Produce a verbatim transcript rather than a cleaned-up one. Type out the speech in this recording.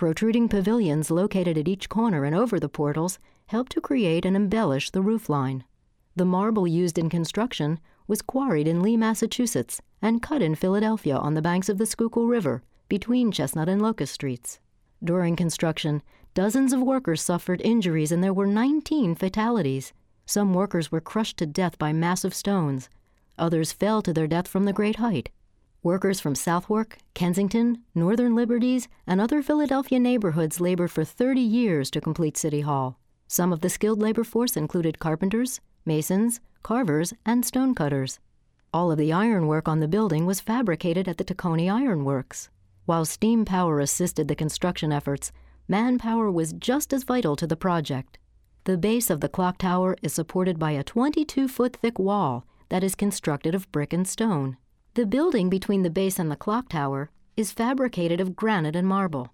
Protruding pavilions located at each corner and over the portals helped to create and embellish the roofline. The marble used in construction was quarried in Lee, Massachusetts, and cut in Philadelphia on the banks of the Schuylkill River between Chestnut and Locust Streets. During construction, dozens of workers suffered injuries and there were nineteen fatalities. Some workers were crushed to death by massive stones. Others fell to their death from the great height. Workers from Southwark, Kensington, Northern Liberties, and other Philadelphia neighborhoods labored for thirty years to complete City Hall. Some of the skilled labor force included carpenters, masons, carvers, and stonecutters. All of the ironwork on the building was fabricated at the Tacony Iron Works. While steam power assisted the construction efforts, manpower was just as vital to the project. The base of the clock tower is supported by a twenty-two foot thick wall that is constructed of brick and stone. The building between the base and the clock tower is fabricated of granite and marble.